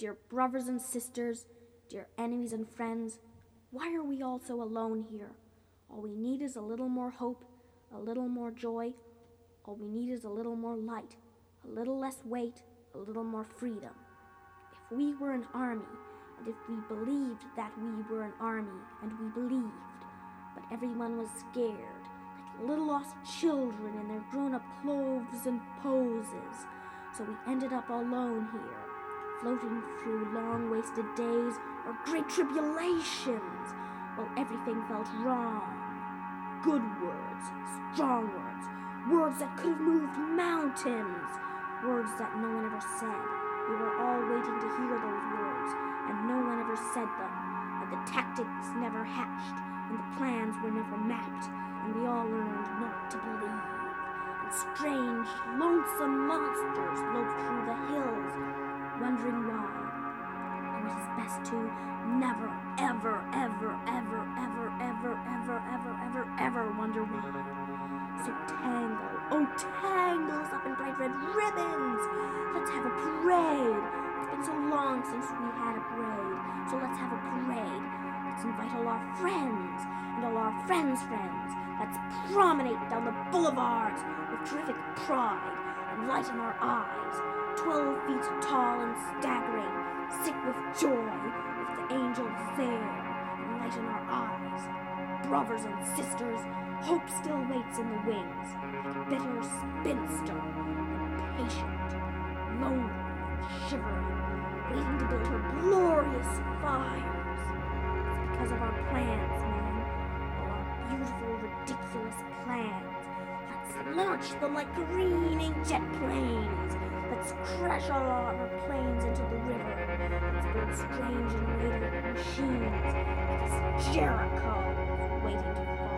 Dear brothers and sisters, dear enemies and friends, why are we all so alone here? All we need is a little more hope, a little more joy. All we need is a little more light, a little less weight, a little more freedom. If we were an army, and if we believed that we were an army, and we believed, but everyone was scared, like little lost children in their grown-up clothes and poses. So we ended up alone here, floating through long wasted days or great tribulations, while everything felt wrong. Good words, strong words, words that could have moved mountains, words that no one ever said. We were all waiting to hear those words, and no one ever said them, and the tactics never hatched, and the plans were never mapped, and we all learned not to believe. And strange, lonesome monsters loped through the hills, wondering why. And it is best to never, ever, ever, ever, ever, ever, ever, ever, ever, ever wonder why. So tangle, oh tangle us up in bright red ribbons. Let's have a parade. It's been so long since we had a parade, so let's have a parade. Let's invite all our friends and all our friends' friends. Let's promenade down the boulevards with terrific pride and light in our eyes. 12 feet tall and staggering, sick with joy, with the angel fair and light in our eyes. Brothers and sisters, hope still waits in the wings, like a bitter spinster, impatient, lonely, and shivering, waiting to build her glorious fires. It's because of our plans, man, all our beautiful, ridiculous plans. Let's launch the like careening jet planes. Let's crash all our planes into the river. Let's build strange and radiant machines, because Jericho is waiting to fall.